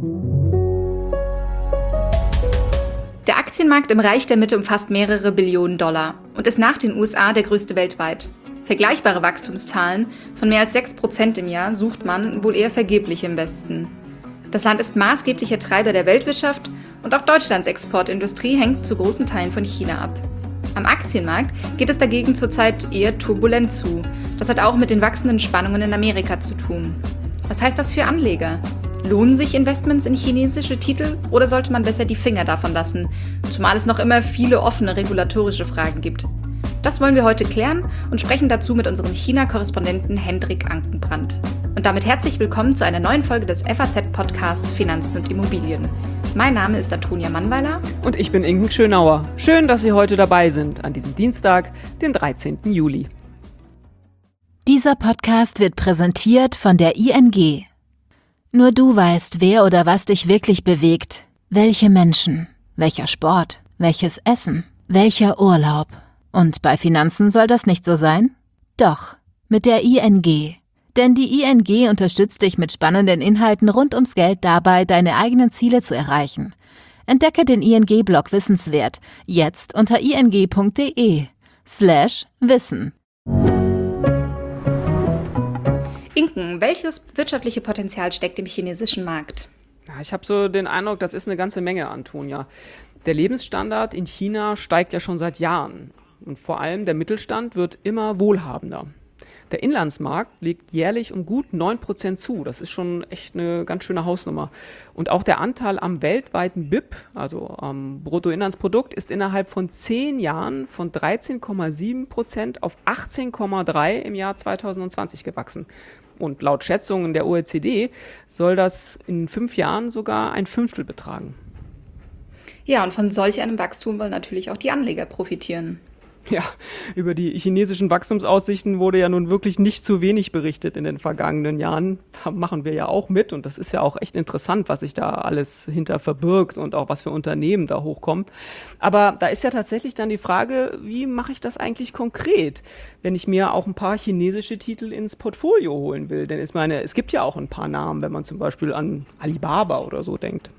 Der Aktienmarkt im Reich der Mitte umfasst mehrere Billionen Dollar und ist nach den USA der größte weltweit. Vergleichbare Wachstumszahlen von mehr als 6% im Jahr sucht man wohl eher vergeblich im Westen. Das Land ist maßgeblicher Treiber der Weltwirtschaft und auch Deutschlands Exportindustrie hängt zu großen Teilen von China ab. Am Aktienmarkt geht es dagegen zurzeit eher turbulent zu. Das hat auch mit den wachsenden Spannungen in Amerika zu tun. Was heißt das für Anleger? Lohnen sich Investments in chinesische Titel oder sollte man besser die Finger davon lassen, zumal es noch immer viele offene regulatorische Fragen gibt? Das wollen wir heute klären und sprechen dazu mit unserem China-Korrespondenten Hendrik Ankenbrand. Und damit herzlich willkommen zu einer neuen Folge des FAZ-Podcasts Finanzen und Immobilien. Mein Name ist Antonia Mannweiler. Und ich bin Inken Schönauer. Schön, dass Sie heute dabei sind, an diesem Dienstag, den 13. Juli. Dieser Podcast wird präsentiert von der ING. Nur du weißt, wer oder was dich wirklich bewegt. Welche Menschen, welcher Sport, welches Essen, welcher Urlaub. Und bei Finanzen soll das nicht so sein? Doch, mit der ING. Denn die ING unterstützt dich mit spannenden Inhalten rund ums Geld dabei, deine eigenen Ziele zu erreichen. Entdecke den ING-Blog Wissenswert jetzt unter ing.de/wissen. Inken, welches wirtschaftliche Potenzial steckt im chinesischen Markt? Ja, ich habe so den Eindruck, das ist eine ganze Menge, Antonia. Der Lebensstandard in China steigt ja schon seit Jahren. Und vor allem der Mittelstand wird immer wohlhabender. Der Inlandsmarkt legt jährlich um gut 9% zu. Das ist schon echt eine ganz schöne Hausnummer. Und auch der Anteil am weltweiten BIP, also am Bruttoinlandsprodukt, ist innerhalb von 10 Jahren von 13,7% auf 18,3% im Jahr 2020 gewachsen. Und laut Schätzungen der OECD soll das in 5 Jahren sogar 1/5 betragen. Ja, und von solch einem Wachstum wollen natürlich auch die Anleger profitieren. Ja, über die chinesischen Wachstumsaussichten wurde ja nun wirklich nicht zu wenig berichtet in den vergangenen Jahren. Da machen wir ja auch mit und das ist ja auch echt interessant, was sich da alles hinter verbirgt und auch was für Unternehmen da hochkommen. Aber da ist ja tatsächlich dann die Frage, wie mache ich das eigentlich konkret, wenn ich mir auch ein paar chinesische Titel ins Portfolio holen will? Denn ich meine, es gibt ja auch ein paar Namen, wenn man zum Beispiel an Alibaba oder so denkt.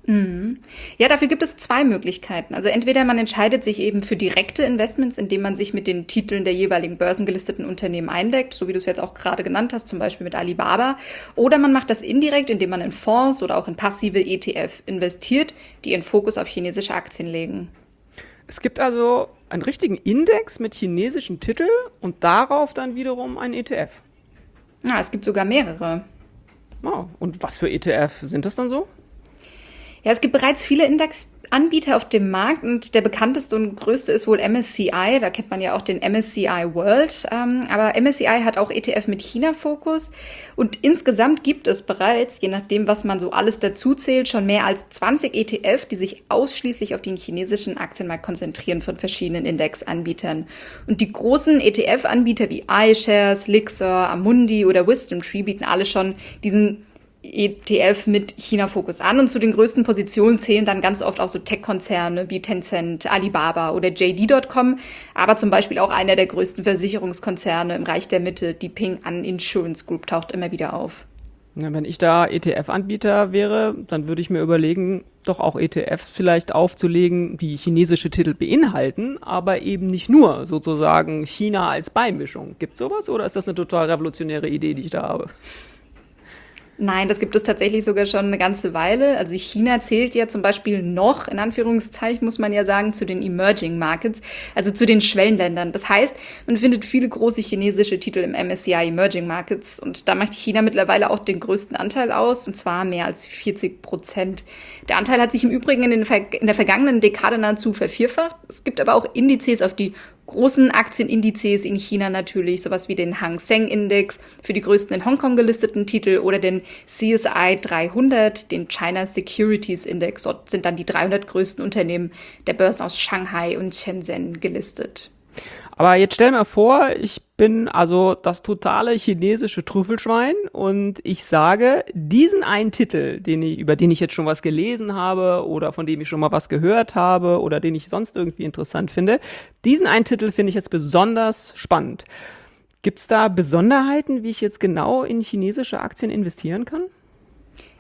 Ja, dafür gibt es 2 Möglichkeiten. Also entweder man entscheidet sich eben für direkte Investments, indem man sich mit den Titeln der jeweiligen börsengelisteten Unternehmen eindeckt, so wie du es jetzt auch gerade genannt hast, zum Beispiel mit Alibaba. Oder man macht das indirekt, indem man in Fonds oder auch in passive ETF investiert, die ihren Fokus auf chinesische Aktien legen. Es gibt also einen richtigen Index mit chinesischen Titeln und darauf dann wiederum einen ETF. Ja, es gibt sogar mehrere. Wow. Und was für ETF sind das dann so? Ja, es gibt bereits viele Indexanbieter auf dem Markt und der bekannteste und größte ist wohl MSCI. Da kennt man ja auch den MSCI World. Aber MSCI hat auch ETF mit China-Fokus. Und insgesamt gibt es bereits, je nachdem, was man so alles dazu zählt, schon mehr als 20 ETF, die sich ausschließlich auf den chinesischen Aktienmarkt konzentrieren von verschiedenen Indexanbietern. Und die großen ETF-Anbieter wie iShares, Lixor, Amundi oder WisdomTree bieten alle schon diesen ETF mit China-Fokus an und zu den größten Positionen zählen dann ganz oft auch so Tech-Konzerne wie Tencent, Alibaba oder JD.com, aber zum Beispiel auch einer der größten Versicherungskonzerne im Reich der Mitte, die Ping An Insurance Group, taucht immer wieder auf. Ja, wenn ich da ETF-Anbieter wäre, dann würde ich mir überlegen, doch auch ETFs vielleicht aufzulegen, die chinesische Titel beinhalten, aber eben nicht nur sozusagen China als Beimischung. Gibt es sowas oder ist das eine total revolutionäre Idee, die ich da habe? Nein, das gibt es tatsächlich sogar schon eine ganze Weile. Also China zählt ja zum Beispiel noch, in Anführungszeichen muss man ja sagen, zu den Emerging Markets, also zu den Schwellenländern. Das heißt, man findet viele große chinesische Titel im MSCI Emerging Markets und da macht China mittlerweile auch den größten Anteil aus, und zwar mehr als 40%. Der Anteil hat sich im Übrigen in der vergangenen Dekade nahezu vervierfacht. Es gibt aber auch Indizes auf die großen Aktienindizes in China natürlich, sowas wie den Hang Seng Index für die größten in Hongkong gelisteten Titel oder den CSI 300, den China Securities Index. Dort sind dann die 300 größten Unternehmen der Börsen aus Shanghai und Shenzhen gelistet. Aber jetzt stell mir vor, ich bin also das totale chinesische Trüffelschwein und ich sage, diesen einen Titel, über den ich jetzt schon was gelesen habe oder von dem ich schon mal was gehört habe oder den ich sonst irgendwie interessant finde, diesen einen Titel finde ich jetzt besonders spannend. Gibt es da Besonderheiten, wie ich jetzt genau in chinesische Aktien investieren kann?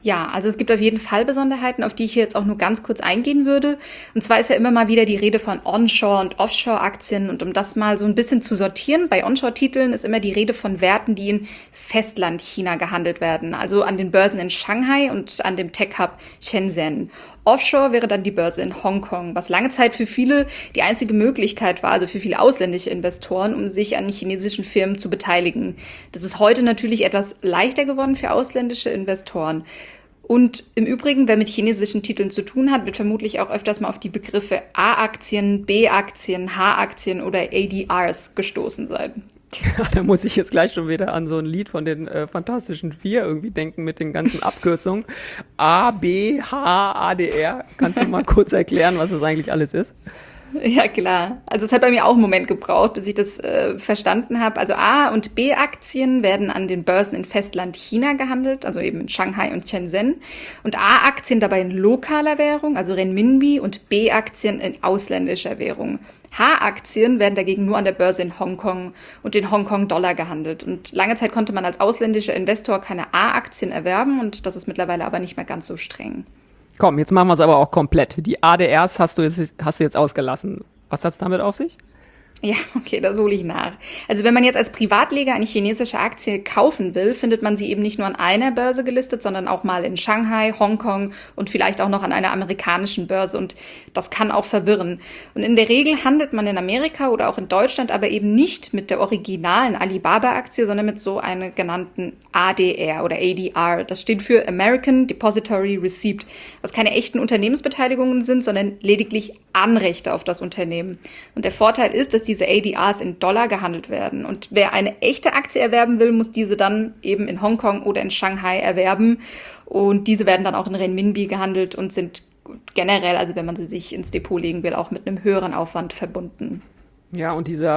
Ja, also es gibt auf jeden Fall Besonderheiten, auf die ich hier jetzt auch nur ganz kurz eingehen würde. Und zwar ist ja immer mal wieder die Rede von Onshore- und Offshore-Aktien. Und um das mal so ein bisschen zu sortieren, bei Onshore-Titeln ist immer die Rede von Werten, die in Festland China gehandelt werden. Also an den Börsen in Shanghai und an dem Tech-Hub Shenzhen. Offshore wäre dann die Börse in Hongkong, was lange Zeit für viele die einzige Möglichkeit war, also für viele ausländische Investoren, um sich an chinesischen Firmen zu beteiligen. Das ist heute natürlich etwas leichter geworden für ausländische Investoren. Und im Übrigen, wer mit chinesischen Titeln zu tun hat, wird vermutlich auch öfters mal auf die Begriffe A-Aktien, B-Aktien, H-Aktien oder ADRs gestoßen sein. Da muss ich jetzt gleich schon wieder an so ein Lied von den Fantastischen Vier irgendwie denken mit den ganzen Abkürzungen. A, B, H, A, D, R. Kannst du mal kurz erklären, was das eigentlich alles ist? Ja, klar. Also es hat bei mir auch einen Moment gebraucht, bis ich das verstanden habe. Also A- und B-Aktien werden an den Börsen in Festland China gehandelt, also eben in Shanghai und Shenzhen. Und A-Aktien dabei in lokaler Währung, also Renminbi, und B-Aktien in ausländischer Währung. H-Aktien werden dagegen nur an der Börse in Hongkong und den Hongkong-Dollar gehandelt. Und lange Zeit konnte man als ausländischer Investor keine A-Aktien erwerben und das ist mittlerweile aber nicht mehr ganz so streng. Komm, jetzt machen wir es aber auch komplett. Die ADRs hast du jetzt ausgelassen. Was hat's damit auf sich? Ja, okay, das hole ich nach. Also wenn man jetzt als Privatleger eine chinesische Aktie kaufen will, findet man sie eben nicht nur an einer Börse gelistet, sondern auch mal in Shanghai, Hongkong und vielleicht auch noch an einer amerikanischen Börse. Und das kann auch verwirren. Und in der Regel handelt man in Amerika oder auch in Deutschland aber eben nicht mit der originalen Alibaba-Aktie, sondern mit so einer genannten ADR oder ADR. Das steht für American Depository Receipt, was keine echten Unternehmensbeteiligungen sind, sondern lediglich Anrechte auf das Unternehmen. Und der Vorteil ist, dass diese ADRs in Dollar gehandelt werden. Und wer eine echte Aktie erwerben will, muss diese dann eben in Hongkong oder in Shanghai erwerben. Und diese werden dann auch in Renminbi gehandelt und sind generell, also wenn man sie sich ins Depot legen will, auch mit einem höheren Aufwand verbunden. Ja, und diese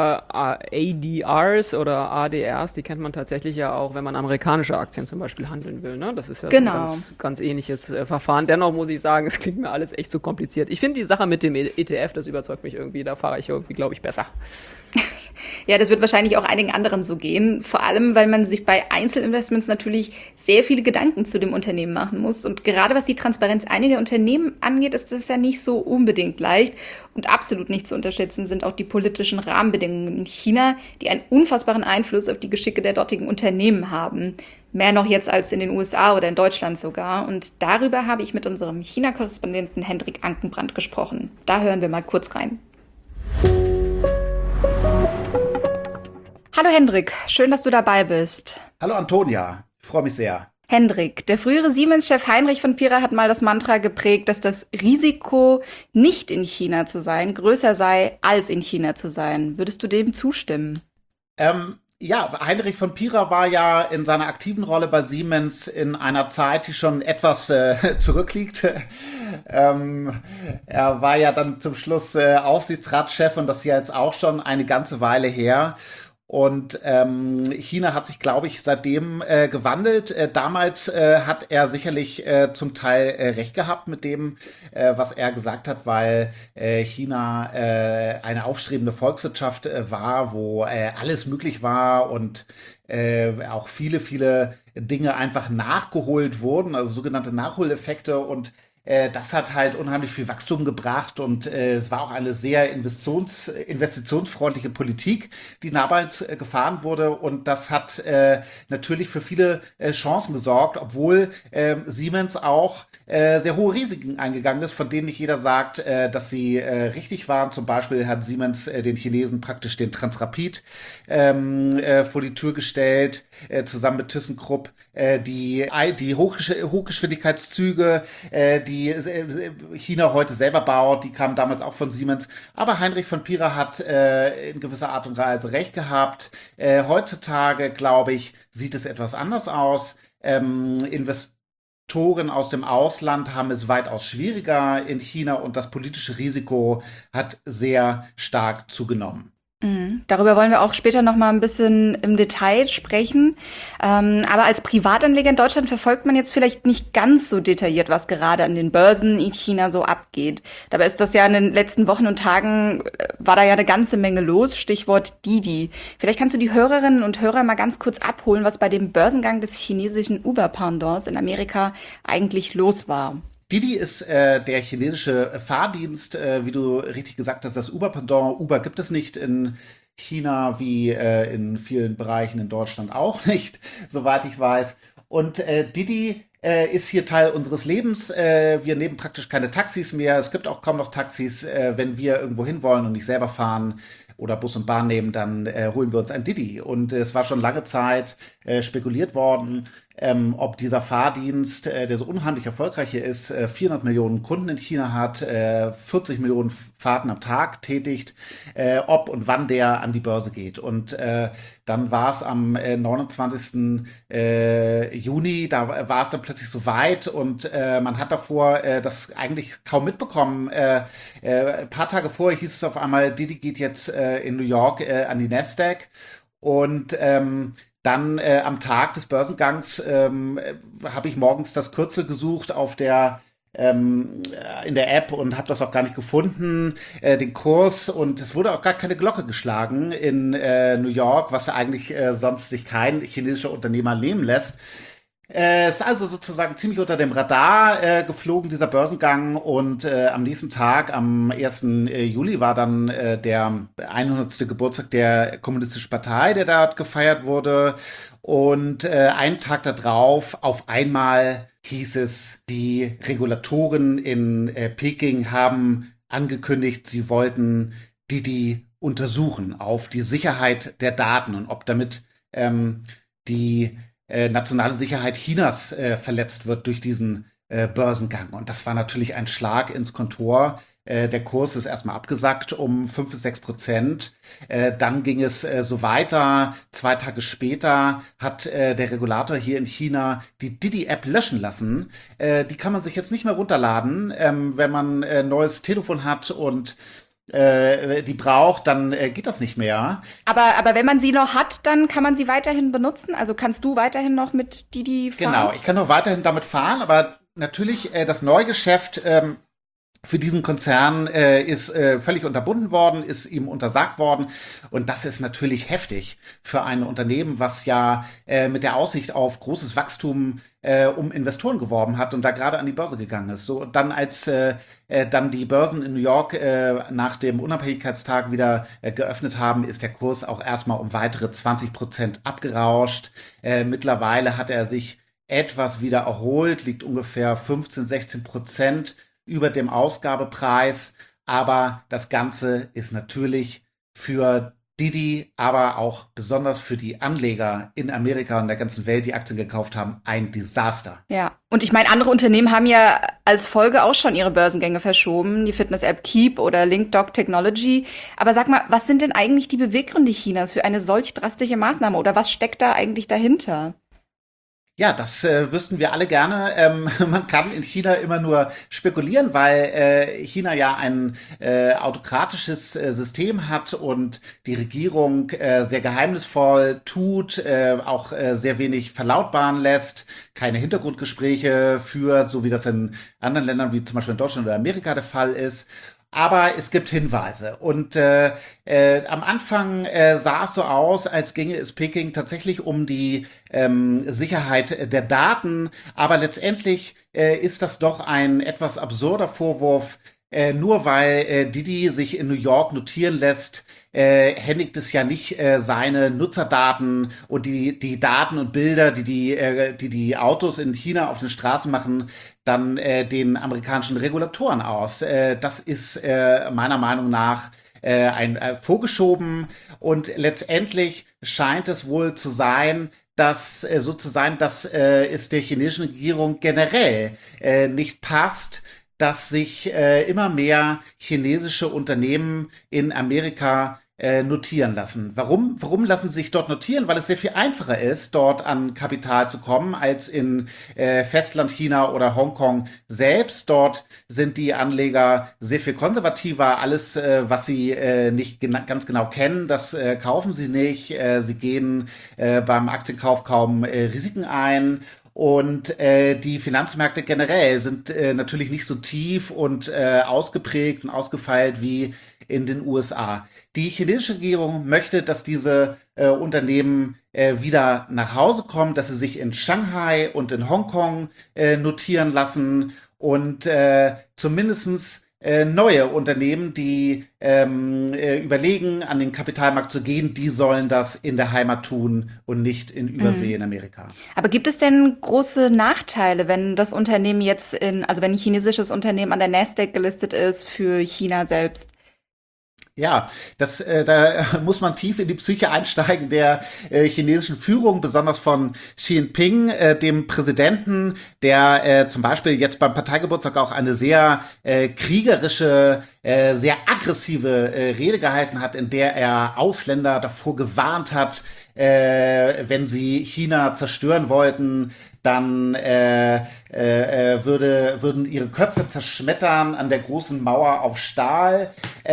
ADRs oder ADRs, die kennt man tatsächlich ja auch, wenn man amerikanische Aktien zum Beispiel handeln will. Ne? Das ist ja Genau. so ein ganz ähnliches Verfahren. Dennoch muss ich sagen, es klingt mir alles echt so kompliziert. Ich finde die Sache mit dem ETF, das überzeugt mich irgendwie. Da fahre ich irgendwie, glaube ich, besser. Ja, das wird wahrscheinlich auch einigen anderen so gehen. Vor allem, weil man sich bei Einzelinvestments natürlich sehr viele Gedanken zu dem Unternehmen machen muss. Und gerade was die Transparenz einiger Unternehmen angeht, ist das ja nicht so unbedingt leicht. Und absolut nicht zu unterschätzen sind auch die politischen Rahmenbedingungen in China, die einen unfassbaren Einfluss auf die Geschicke der dortigen Unternehmen haben. Mehr noch jetzt als in den USA oder in Deutschland sogar. Und darüber habe ich mit unserem China-Korrespondenten Hendrik Ankenbrand gesprochen. Da hören wir mal kurz rein. Hallo Hendrik, schön, dass du dabei bist. Hallo Antonia, ich freue mich sehr. Hendrik, der frühere Siemens-Chef Heinrich von Pira hat mal das Mantra geprägt, dass das Risiko, nicht in China zu sein, größer sei, als in China zu sein. Würdest du dem zustimmen? Ja, Heinrich von Pira war ja in seiner aktiven Rolle bei Siemens in einer Zeit, die schon etwas zurückliegt. Er war ja dann zum Schluss Aufsichtsratschef und das ist ja jetzt auch schon eine ganze Weile her. Und China hat sich, glaube ich, seitdem gewandelt. Damals hat er sicherlich zum Teil recht gehabt mit dem, was er gesagt hat, weil China eine aufstrebende Volkswirtschaft war, wo alles möglich war und auch viele Dinge einfach nachgeholt wurden, also sogenannte Nachholeffekte, und das hat halt unheimlich viel Wachstum gebracht und es war auch eine sehr investitionsfreundliche Politik, die damals gefahren wurde, und das hat natürlich für viele Chancen gesorgt, obwohl Siemens auch sehr hohe Risiken eingegangen ist, von denen nicht jeder sagt, dass sie richtig waren. Zum Beispiel hat Siemens den Chinesen praktisch den Transrapid vor die Tür gestellt, zusammen mit ThyssenKrupp, die Hochgeschwindigkeitszüge, die China heute selber baut, die kamen damals auch von Siemens. Aber Heinrich von Pira hat in gewisser Art und Weise recht gehabt. Heutzutage, glaube ich, sieht es etwas anders aus. Investoren aus dem Ausland haben es weitaus schwieriger in China und das politische Risiko hat sehr stark zugenommen. Darüber wollen wir auch später noch mal ein bisschen im Detail sprechen. Aber als Privatanleger in Deutschland verfolgt man jetzt vielleicht nicht ganz so detailliert, was gerade an den Börsen in China so abgeht. Dabei ist das ja in den letzten Wochen und Tagen, war da ja eine ganze Menge los. Stichwort Didi. Vielleicht kannst du die Hörerinnen und Hörer mal ganz kurz abholen, was bei dem Börsengang des chinesischen Uber-Pendants in Amerika eigentlich los war. Didi ist der chinesische Fahrdienst, wie du richtig gesagt hast, das Uber-Pendant. Uber gibt es nicht in China wie in vielen Bereichen in Deutschland auch nicht, soweit ich weiß. Und Didi ist hier Teil unseres Lebens. Wir nehmen praktisch keine Taxis mehr. Es gibt auch kaum noch Taxis. Wenn wir irgendwo hin wollen und nicht selber fahren oder Bus und Bahn nehmen, dann holen wir uns ein Didi. Und es war schon lange Zeit spekuliert worden, ob dieser Fahrdienst, der so unheimlich erfolgreich hier ist, 400 Millionen Kunden in China hat, 40 Millionen Fahrten am Tag tätigt, ob und wann der an die Börse geht. Und dann war es am 29. Juni, da war es dann plötzlich soweit und man hat davor das eigentlich kaum mitbekommen. Ein paar Tage vorher hieß es auf einmal, Didi geht jetzt in New York an die Nasdaq und dann am Tag des Börsengangs habe ich morgens das Kürzel gesucht auf in der App und habe das auch gar nicht gefunden, den Kurs. Und es wurde auch gar keine Glocke geschlagen in New York, was ja eigentlich sonst sich kein chinesischer Unternehmer nehmen lässt. Ist also sozusagen ziemlich unter dem Radar geflogen, dieser Börsengang. Und am nächsten Tag, am 1. Juli, war dann der 100. Geburtstag der Kommunistischen Partei, der dort gefeiert wurde. Und einen Tag darauf, auf einmal hieß es, die Regulatoren in Peking haben angekündigt, sie wollten Didi untersuchen auf die Sicherheit der Daten und ob damit die nationale Sicherheit Chinas verletzt wird durch diesen Börsengang. Und das war natürlich ein Schlag ins Kontor. Der Kurs ist erstmal abgesackt um 5-6%. Dann ging es so weiter. 2 Tage später hat der Regulator hier in China die Didi-App löschen lassen. Die kann man sich jetzt nicht mehr runterladen, wenn man ein neues Telefon hat und die braucht, dann geht das nicht mehr. Aber wenn man sie noch hat, dann kann man sie weiterhin benutzen? Also kannst du weiterhin noch mit Didi fahren? Genau, ich kann noch weiterhin damit fahren, aber natürlich das Neugeschäft für diesen Konzern ist völlig unterbunden worden, ist ihm untersagt worden. Und das ist natürlich heftig für ein Unternehmen, was ja mit der Aussicht auf großes Wachstum um Investoren geworben hat und da gerade an die Börse gegangen ist. So, und dann, als dann die Börsen in New York nach dem Unabhängigkeitstag wieder geöffnet haben, ist der Kurs auch erstmal um weitere 20% abgerauscht. Mittlerweile hat er sich etwas wieder erholt, liegt ungefähr 15-16% über dem Ausgabepreis. Aber das Ganze ist natürlich für Didi, aber auch besonders für die Anleger in Amerika und der ganzen Welt, die Aktien gekauft haben, ein Desaster. Ja, und ich meine, andere Unternehmen haben ja als Folge auch schon ihre Börsengänge verschoben, die Fitness-App Keep oder LinkDoc Technology. Aber sag mal, was sind denn eigentlich die Beweggründe Chinas für eine solch drastische Maßnahme oder was steckt da eigentlich dahinter? Ja, das wüssten wir alle gerne. Man kann in China immer nur spekulieren, weil China ja ein autokratisches System hat und die Regierung sehr geheimnisvoll tut, auch sehr wenig verlautbaren lässt, keine Hintergrundgespräche führt, so wie das in anderen Ländern wie zum Beispiel in Deutschland oder Amerika der Fall ist. Aber es gibt Hinweise. Und am Anfang sah es so aus, als ginge es Peking tatsächlich um die Sicherheit der Daten. Aber letztendlich ist das doch ein etwas absurder Vorwurf. Nur weil Didi sich in New York notieren lässt, händigt es ja nicht seine Nutzerdaten und die Daten und Bilder, die Autos in China auf den Straßen machen, dann den amerikanischen Regulatoren aus. Das ist meiner Meinung nach vorgeschoben und letztendlich scheint es wohl zu sein, dass es der chinesischen Regierung generell nicht passt, dass sich immer mehr chinesische Unternehmen in Amerika notieren lassen. Warum lassen sie sich dort notieren? Weil es sehr viel einfacher ist, dort an Kapital zu kommen, als in Festland China oder Hongkong selbst. Dort sind die Anleger sehr viel konservativer. Alles, was sie nicht ganz genau kennen, das kaufen sie nicht. Sie gehen beim Aktienkauf kaum Risiken ein. Und die Finanzmärkte generell sind natürlich nicht so tief und ausgeprägt und ausgefeilt wie in den USA. Die chinesische Regierung möchte, dass diese Unternehmen wieder nach Hause kommen, dass sie sich in Shanghai und in Hongkong notieren lassen und zumindestens neue Unternehmen, die überlegen, an den Kapitalmarkt zu gehen, die sollen das in der Heimat tun und nicht in Übersee in Amerika. Aber gibt es denn große Nachteile, wenn das Unternehmen jetzt also wenn ein chinesisches Unternehmen an der Nasdaq gelistet ist für China selbst? Ja, da muss man tief in die Psyche einsteigen der chinesischen Führung, besonders von Xi Jinping, dem Präsidenten, der zum Beispiel jetzt beim Parteigeburtstag auch eine sehr kriegerische, sehr aggressive Rede gehalten hat, in der er Ausländer davor gewarnt hat, wenn sie China zerstören wollten, dann würden ihre Köpfe zerschmettern an der großen Mauer auf Stahl.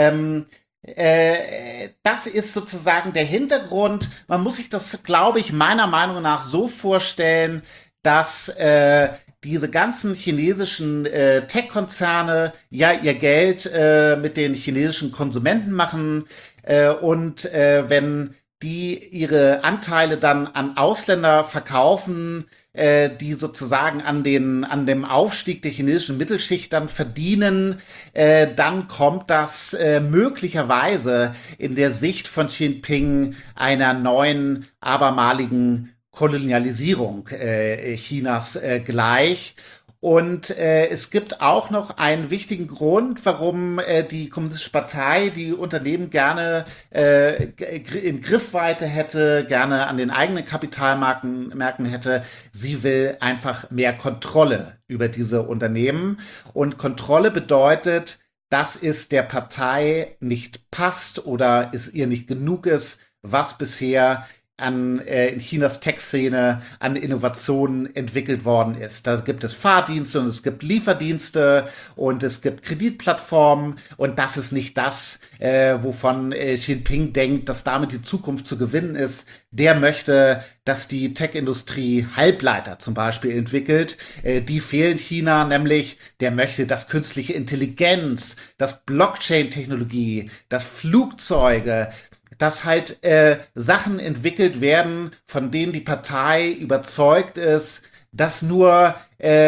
Das ist sozusagen der Hintergrund. Man muss sich das, glaube ich, meiner Meinung nach so vorstellen, dass diese ganzen chinesischen Tech-Konzerne ja ihr Geld mit den chinesischen Konsumenten machen und wenn die ihre Anteile dann an Ausländer verkaufen, die sozusagen an dem Aufstieg der chinesischen Mittelschicht dann verdienen, dann kommt das möglicherweise in der Sicht von Xi Jinping einer neuen, abermaligen Kolonialisierung Chinas gleich. Und es gibt auch noch einen wichtigen Grund, warum die Kommunistische Partei die Unternehmen gerne in Griffweite hätte, gerne an den eigenen Kapitalmärkten hätte. Sie will einfach mehr Kontrolle über diese Unternehmen. Und Kontrolle bedeutet, dass es der Partei nicht passt oder es ihr nicht genug ist, was bisher in Chinas Tech-Szene an Innovationen entwickelt worden ist. Da gibt es Fahrdienste und es gibt Lieferdienste und es gibt Kreditplattformen und das ist nicht das, wovon Xi Jinping denkt, dass damit die Zukunft zu gewinnen ist. Der möchte, dass die Tech-Industrie Halbleiter zum Beispiel entwickelt. Die fehlen China, nämlich der möchte, dass künstliche Intelligenz, dass Blockchain-Technologie, dass Flugzeuge, dass halt Sachen entwickelt werden, von denen die Partei überzeugt ist, dass nur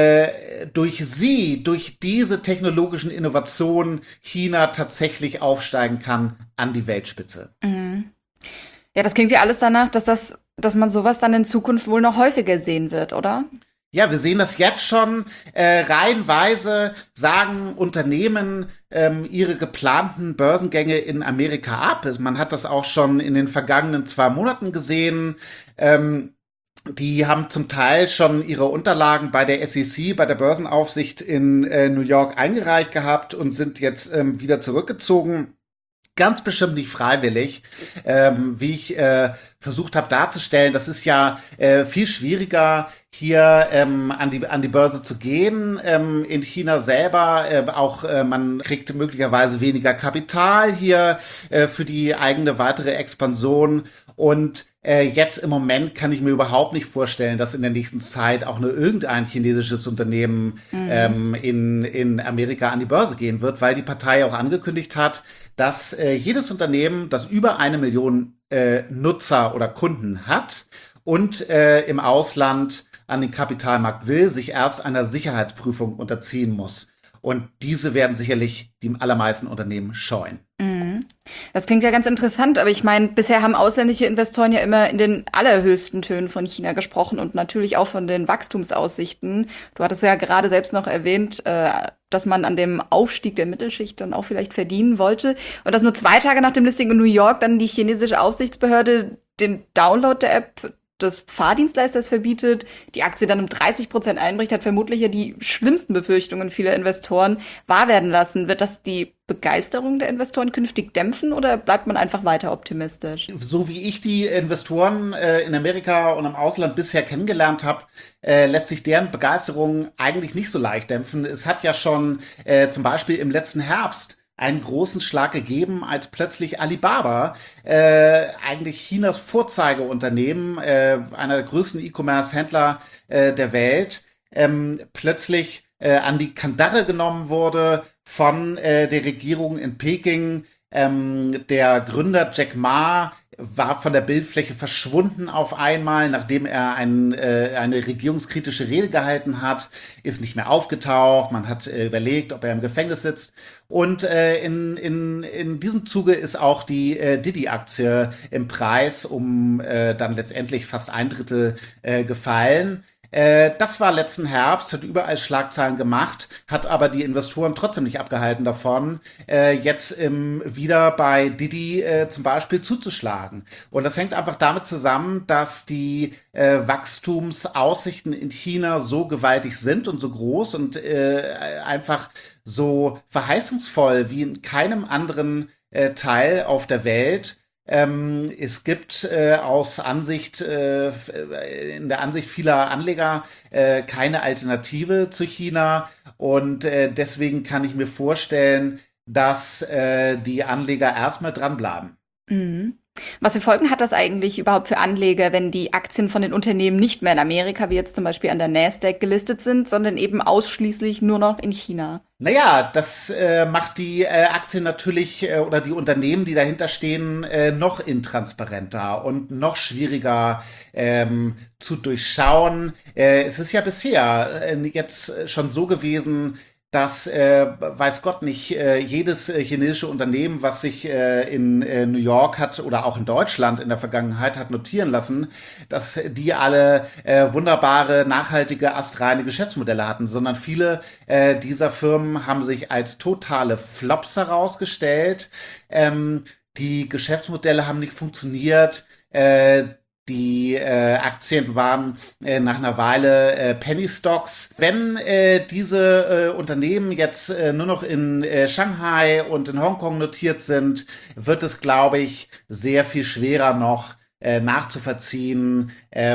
durch diese technologischen Innovationen China tatsächlich aufsteigen kann an die Weltspitze. Mhm. Ja, das klingt ja alles danach, dass man sowas dann in Zukunft wohl noch häufiger sehen wird, oder? Ja, wir sehen das jetzt schon. Reihenweise sagen Unternehmen ihre geplanten Börsengänge in Amerika ab. Man hat das auch schon in den vergangenen 2 Monaten gesehen. Die haben zum Teil schon ihre Unterlagen bei der SEC, bei der Börsenaufsicht in New York eingereicht gehabt und sind jetzt wieder zurückgezogen. Ganz bestimmt nicht freiwillig, wie ich versucht habe darzustellen. Das ist ja viel schwieriger, hier an die Börse zu gehen. In China selber man kriegt möglicherweise weniger Kapital hier für die eigene weitere Expansion. Und jetzt im Moment kann ich mir überhaupt nicht vorstellen, dass in der nächsten Zeit auch nur irgendein chinesisches Unternehmen in Amerika an die Börse gehen wird, weil die Partei auch angekündigt hat, dass jedes Unternehmen, das über 1 Million Nutzer oder Kunden hat und im Ausland an den Kapitalmarkt will, sich erst einer Sicherheitsprüfung unterziehen muss. Und diese werden sicherlich die allermeisten Unternehmen scheuen. Das klingt ja ganz interessant, aber ich meine, bisher haben ausländische Investoren ja immer in den allerhöchsten Tönen von China gesprochen und natürlich auch von den Wachstumsaussichten. Du hattest ja gerade selbst noch erwähnt, dass man an dem Aufstieg der Mittelschicht dann auch vielleicht verdienen wollte. Und dass nur 2 Tage nach dem Listing in New York dann die chinesische Aufsichtsbehörde den Download der App des Fahrdienstleisters verbietet, die Aktie dann um 30% einbricht, hat vermutlich ja die schlimmsten Befürchtungen vieler Investoren wahr werden lassen. Wird das die Begeisterung der Investoren künftig dämpfen oder bleibt man einfach weiter optimistisch? So wie ich die Investoren in Amerika und im Ausland bisher kennengelernt habe, lässt sich deren Begeisterung eigentlich nicht so leicht dämpfen. Es hat ja schon zum Beispiel im letzten Herbst einen großen Schlag gegeben, als plötzlich Alibaba, eigentlich Chinas Vorzeigeunternehmen, einer der größten E-Commerce-Händler der Welt, plötzlich an die Kandare genommen wurde von der Regierung in Peking. Der Gründer Jack Ma war von der Bildfläche verschwunden auf einmal, nachdem er eine regierungskritische Rede gehalten hat, ist nicht mehr aufgetaucht. Man hat überlegt, ob er im Gefängnis sitzt. Und in diesem Zuge ist auch die Didi-Aktie im Preis um dann letztendlich fast 1/3 gefallen. Das war letzten Herbst, hat überall Schlagzeilen gemacht, hat aber die Investoren trotzdem nicht abgehalten davon, jetzt wieder bei Didi zum Beispiel zuzuschlagen. Und das hängt einfach damit zusammen, dass die Wachstumsaussichten in China so gewaltig sind und so groß und einfach so verheißungsvoll wie in keinem anderen Teil auf der Welt. Es gibt aus Ansicht, in der Ansicht vieler Anleger keine Alternative zu China und deswegen kann ich mir vorstellen, dass die Anleger erstmal dranbleiben. Mhm. Was für Folgen hat das eigentlich überhaupt für Anleger, wenn die Aktien von den Unternehmen nicht mehr in Amerika, wie jetzt zum Beispiel an der Nasdaq, gelistet sind, sondern eben ausschließlich nur noch in China? Naja, das macht die Aktien natürlich oder die Unternehmen, die dahinter stehen, noch intransparenter und noch schwieriger zu durchschauen. Es ist ja bisher jetzt schon so gewesen, dass, weiß Gott nicht, jedes chinesische Unternehmen, was sich in New York hat oder auch in Deutschland in der Vergangenheit hat notieren lassen, dass die alle wunderbare, nachhaltige, astreine Geschäftsmodelle hatten, sondern viele dieser Firmen haben sich als totale Flops herausgestellt. Die Geschäftsmodelle haben nicht funktioniert. Die Aktien waren nach einer Weile Penny Stocks. Wenn diese Unternehmen jetzt nur noch in Shanghai und in Hongkong notiert sind, wird es, glaube ich, sehr viel schwerer noch nachzuvollziehen,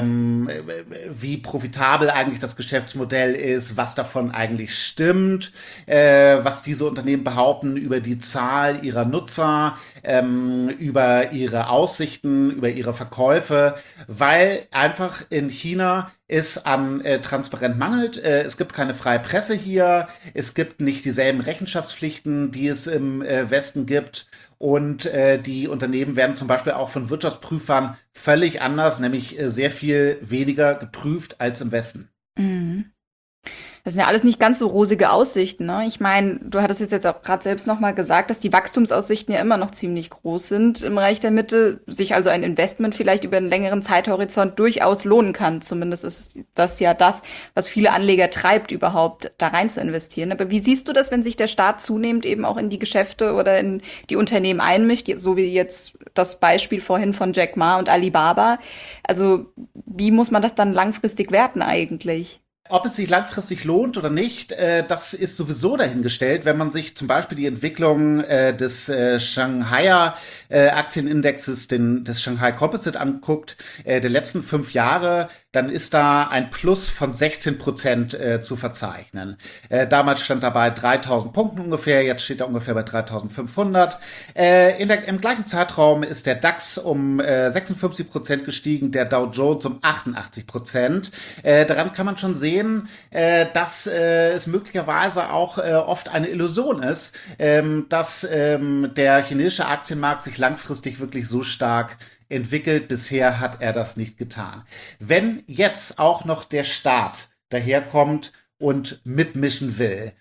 wie profitabel eigentlich das Geschäftsmodell ist, was davon eigentlich stimmt, was diese Unternehmen behaupten über die Zahl ihrer Nutzer, über ihre Aussichten, über ihre Verkäufe, weil einfach in China es an Transparenz mangelt. Es gibt keine freie Presse hier, es gibt nicht dieselben Rechenschaftspflichten, die es im Westen gibt. Und die Unternehmen werden zum Beispiel auch von Wirtschaftsprüfern völlig anders, nämlich sehr viel weniger geprüft als im Westen. Mhm. Das sind ja alles nicht ganz so rosige Aussichten, ne? Ich meine, du hattest es jetzt auch gerade selbst nochmal gesagt, dass die Wachstumsaussichten ja immer noch ziemlich groß sind im Reich der Mitte, sich also ein Investment vielleicht über einen längeren Zeithorizont durchaus lohnen kann. Zumindest ist das ja das, was viele Anleger treibt, überhaupt da rein zu investieren. Aber wie siehst du das, wenn sich der Staat zunehmend eben auch in die Geschäfte oder in die Unternehmen einmischt, so wie jetzt das Beispiel vorhin von Jack Ma und Alibaba? Also wie muss man das dann langfristig werten eigentlich? Ob es sich langfristig lohnt oder nicht, das ist sowieso dahingestellt, wenn man sich zum Beispiel die Entwicklung des Shanghaier Aktienindexes, des Shanghai Composite anguckt, der letzten 5 Jahre, dann ist da ein Plus von 16% zu verzeichnen. Damals stand da bei 3.000 Punkten ungefähr, jetzt steht er ungefähr bei 3.500. Im gleichen Zeitraum ist der DAX um 56% gestiegen, der Dow Jones um 88%. Daran kann man schon sehen, dass es möglicherweise auch oft eine Illusion ist, dass der chinesische Aktienmarkt sich langfristig wirklich so stark entwickelt. Bisher hat er das nicht getan. Wenn jetzt auch noch der Staat daherkommt und mitmischen will,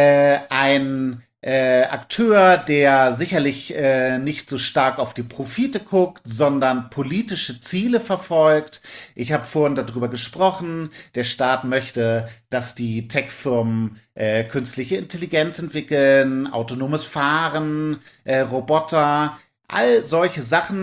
ein Akteur, der sicherlich nicht so stark auf die Profite guckt, sondern politische Ziele verfolgt. Ich habe vorhin darüber gesprochen, der Staat möchte, dass die Tech-Firmen künstliche Intelligenz entwickeln, autonomes Fahren, Roboter, all solche Sachen,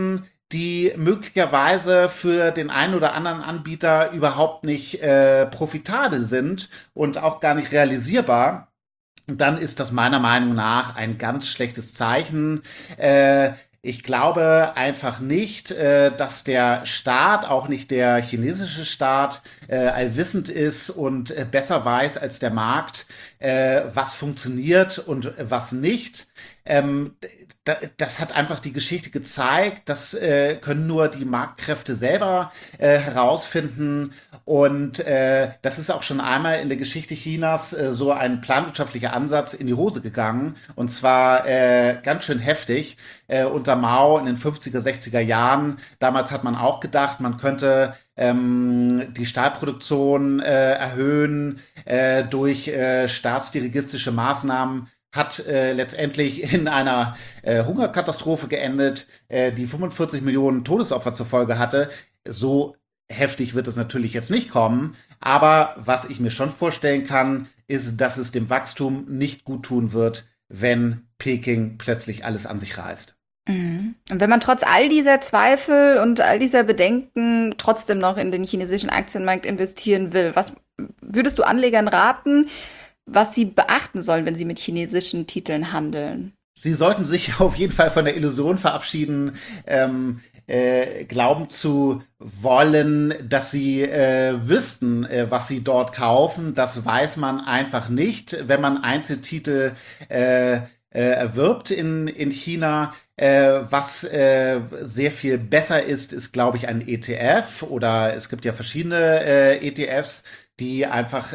die möglicherweise für den einen oder anderen Anbieter überhaupt nicht profitabel sind und auch gar nicht realisierbar, dann ist das meiner Meinung nach ein ganz schlechtes Zeichen. Ich glaube einfach nicht, dass der Staat, auch nicht der chinesische Staat, allwissend ist und besser weiß als der Markt, was funktioniert und was nicht. Das hat einfach die Geschichte gezeigt. Das können nur die Marktkräfte selber herausfinden. Und das ist auch schon einmal in der Geschichte Chinas so ein planwirtschaftlicher Ansatz in die Hose gegangen. Und zwar ganz schön heftig. Unter Mao in den 50er, 60er Jahren. Damals hat man auch gedacht, man könnte die Stahlproduktion erhöhen durch staatsdirigistische Maßnahmen. Hat letztendlich in einer Hungerkatastrophe geendet, die 45 Millionen Todesopfer zur Folge hatte. So heftig wird es natürlich jetzt nicht kommen. Aber was ich mir schon vorstellen kann, ist, dass es dem Wachstum nicht gut tun wird, wenn Peking plötzlich alles an sich reißt. Und wenn man trotz all dieser Zweifel und all dieser Bedenken trotzdem noch in den chinesischen Aktienmarkt investieren will, was würdest du Anlegern raten, was sie beachten sollen, wenn sie mit chinesischen Titeln handeln? Sie sollten sich auf jeden Fall von der Illusion verabschieden, glauben zu wollen, dass sie wüssten, was sie dort kaufen. Das weiß man einfach nicht, wenn man Einzeltitel erwirbt in China. Was sehr viel besser ist, glaube ich, ein ETF, oder es gibt ja verschiedene ETFs, die einfach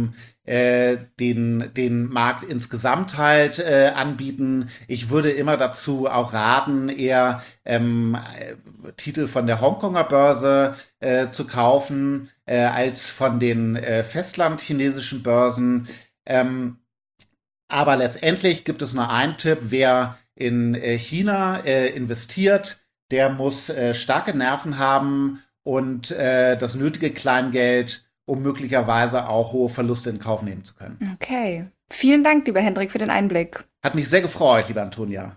den Markt insgesamt halt anbieten. Ich würde immer dazu auch raten, eher Titel von der Hongkonger Börse zu kaufen, als von den festlandchinesischen Börsen. Aber letztendlich gibt es nur einen Tipp: Wer in China investiert, der muss starke Nerven haben und das nötige Kleingeld, um möglicherweise auch hohe Verluste in Kauf nehmen zu können. Okay. Vielen Dank, lieber Hendrik, für den Einblick. Hat mich sehr gefreut, liebe Antonia.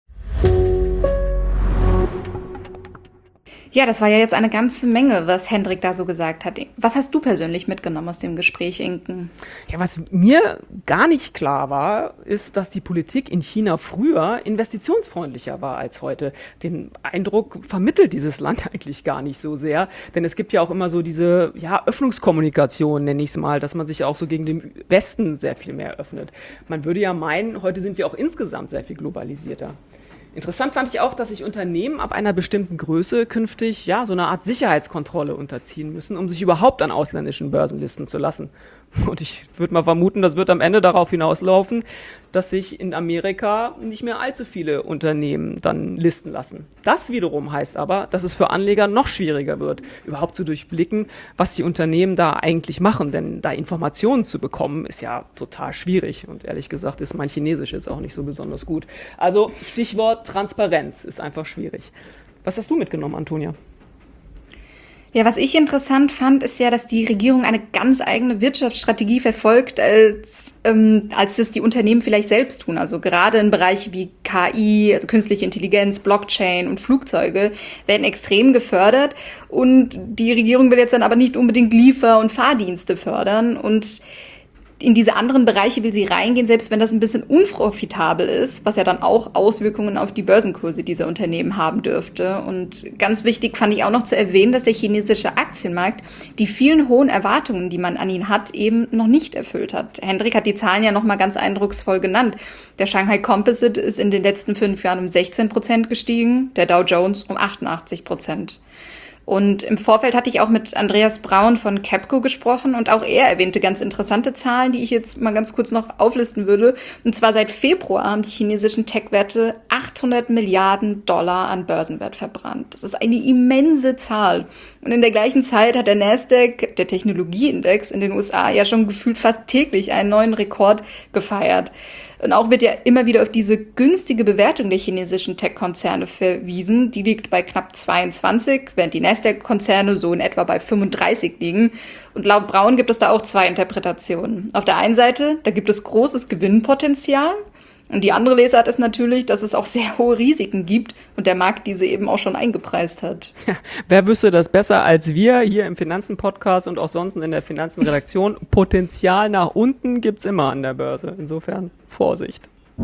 Ja, das war ja jetzt eine ganze Menge, was Hendrik da so gesagt hat. Was hast du persönlich mitgenommen aus dem Gespräch, Inken? Ja, was mir gar nicht klar war, ist, dass die Politik in China früher investitionsfreundlicher war als heute. Den Eindruck vermittelt dieses Land eigentlich gar nicht so sehr, denn es gibt ja auch immer so diese Öffnungskommunikation, nenne ich es mal, dass man sich auch so gegen den Westen sehr viel mehr öffnet. Man würde ja meinen, heute sind wir auch insgesamt sehr viel globalisierter. Interessant fand ich auch, dass sich Unternehmen ab einer bestimmten Größe künftig so eine Art Sicherheitskontrolle unterziehen müssen, um sich überhaupt an ausländischen Börsen listen zu lassen. Und ich würde mal vermuten, das wird am Ende darauf hinauslaufen, dass sich in Amerika nicht mehr allzu viele Unternehmen dann listen lassen. Das wiederum heißt aber, dass es für Anleger noch schwieriger wird, überhaupt zu durchblicken, was die Unternehmen da eigentlich machen. Denn da Informationen zu bekommen, ist ja total schwierig. Und ehrlich gesagt ist mein Chinesisch jetzt auch nicht so besonders gut. Also Stichwort Transparenz ist einfach schwierig. Was hast du mitgenommen, Antonia? Ja, was ich interessant fand, ist ja, dass die Regierung eine ganz eigene Wirtschaftsstrategie verfolgt, als es die Unternehmen vielleicht selbst tun. Also gerade in Bereichen wie KI, also künstliche Intelligenz, Blockchain und Flugzeuge werden extrem gefördert. Und die Regierung will jetzt dann aber nicht unbedingt Liefer- und Fahrdienste fördern. Und in diese anderen Bereiche will sie reingehen, selbst wenn das ein bisschen unprofitabel ist, was ja dann auch Auswirkungen auf die Börsenkurse dieser Unternehmen haben dürfte. Und ganz wichtig fand ich auch noch zu erwähnen, dass der chinesische Aktienmarkt die vielen hohen Erwartungen, die man an ihn hat, eben noch nicht erfüllt hat. Hendrik hat die Zahlen ja noch mal ganz eindrucksvoll genannt. Der Shanghai Composite ist in den letzten 5 Jahren um 16% gestiegen, der Dow Jones um 88%. Und im Vorfeld hatte ich auch mit Andreas Braun von Capco gesprochen und auch er erwähnte ganz interessante Zahlen, die ich jetzt mal ganz kurz noch auflisten würde. Und zwar seit Februar haben die chinesischen Tech-Werte 800 Milliarden Dollar an Börsenwert verbrannt. Das ist eine immense Zahl. Und in der gleichen Zeit hat der Nasdaq, der Technologieindex in den USA, ja schon gefühlt fast täglich einen neuen Rekord gefeiert. Und auch wird ja immer wieder auf diese günstige Bewertung der chinesischen Tech-Konzerne verwiesen. Die liegt bei knapp 22, während die Nasdaq-Konzerne so in etwa bei 35 liegen. Und laut Braun gibt es da auch 2 Interpretationen. Auf der einen Seite, da gibt es großes Gewinnpotenzial. Und die andere Lesart ist natürlich, dass es auch sehr hohe Risiken gibt und der Markt diese eben auch schon eingepreist hat. Ja, wer wüsste das besser als wir hier im Finanzen-Podcast und auch sonst in der Finanzen-Redaktion? Potenzial nach unten gibt's immer an der Börse. Insofern Vorsicht.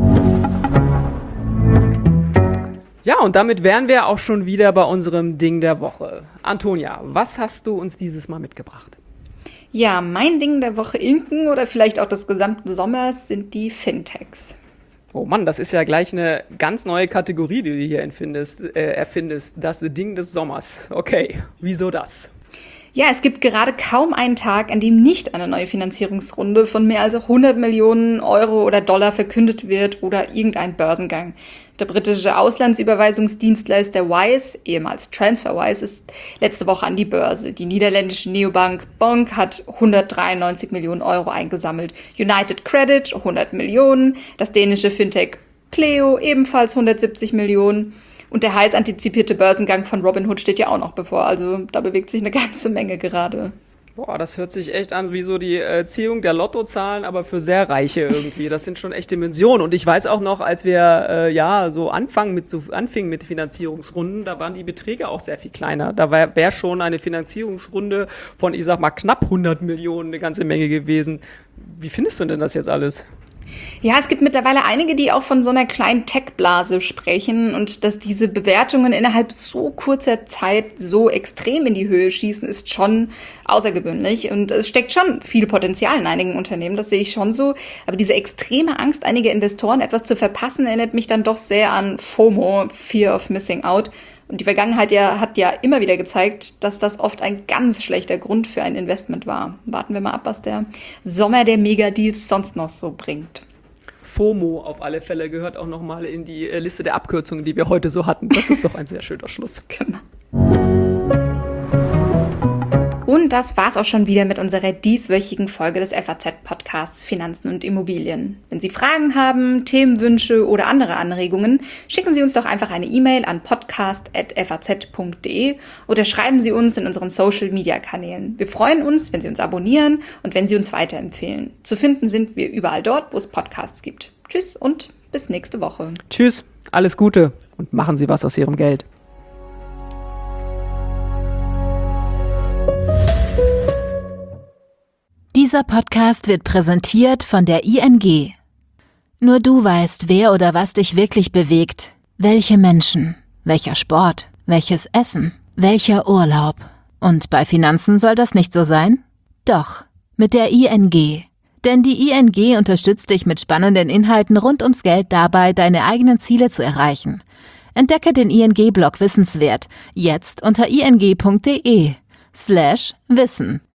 Ja, und damit wären wir auch schon wieder bei unserem Ding der Woche. Antonia, was hast du uns dieses Mal mitgebracht? Ja, mein Ding der Woche Inken oder vielleicht auch des gesamten Sommers sind die Fintechs. Oh Mann, das ist ja gleich eine ganz neue Kategorie, die du hier erfindest. Das Ding des Sommers. Okay, wieso das? Ja, es gibt gerade kaum einen Tag, an dem nicht eine neue Finanzierungsrunde von mehr als 100 Millionen Euro oder Dollar verkündet wird oder irgendein Börsengang. Der britische Auslandsüberweisungsdienstleister Wise, ehemals TransferWise, ist letzte Woche an die Börse. Die niederländische Neobank Bonk hat 193 Millionen Euro eingesammelt. United Credit 100 Millionen, das dänische Fintech Pleo ebenfalls 170 Millionen. Und der heiß antizipierte Börsengang von Robinhood steht ja auch noch bevor. Also da bewegt sich eine ganze Menge gerade. Boah, das hört sich echt an wie so die Ziehung der Lottozahlen, aber für sehr Reiche irgendwie. Das sind schon echt Dimensionen. Und ich weiß auch noch, als wir anfingen mit Finanzierungsrunden, da waren die Beträge auch sehr viel kleiner. Da wäre schon eine Finanzierungsrunde von, ich sag mal, knapp 100 Millionen eine ganze Menge gewesen. Wie findest du denn das jetzt alles? Ja, es gibt mittlerweile einige, die auch von so einer kleinen Tech-Blase sprechen und dass diese Bewertungen innerhalb so kurzer Zeit so extrem in die Höhe schießen, ist schon außergewöhnlich und es steckt schon viel Potenzial in einigen Unternehmen, das sehe ich schon so, aber diese extreme Angst einiger Investoren, etwas zu verpassen, erinnert mich dann doch sehr an FOMO, Fear of Missing Out. Und die Vergangenheit hat ja immer wieder gezeigt, dass das oft ein ganz schlechter Grund für ein Investment war. Warten wir mal ab, was der Sommer der Megadeals sonst noch so bringt. FOMO auf alle Fälle gehört auch nochmal in die Liste der Abkürzungen, die wir heute so hatten. Das ist doch ein sehr schöner Schluss. Genau. Und das war's auch schon wieder mit unserer dieswöchigen Folge des FAZ-Podcasts Finanzen und Immobilien. Wenn Sie Fragen haben, Themenwünsche oder andere Anregungen, schicken Sie uns doch einfach eine E-Mail an podcast@faz.de oder schreiben Sie uns in unseren Social-Media-Kanälen. Wir freuen uns, wenn Sie uns abonnieren und wenn Sie uns weiterempfehlen. Zu finden sind wir überall dort, wo es Podcasts gibt. Tschüss und bis nächste Woche. Tschüss, alles Gute und machen Sie was aus Ihrem Geld. Dieser Podcast wird präsentiert von der ING. Nur du weißt, wer oder was dich wirklich bewegt. Welche Menschen, welcher Sport, welches Essen, welcher Urlaub. Und bei Finanzen soll das nicht so sein? Doch, mit der ING. Denn die ING unterstützt dich mit spannenden Inhalten rund ums Geld dabei, deine eigenen Ziele zu erreichen. Entdecke den ING-Blog Wissenswert jetzt unter ing.de/wissen.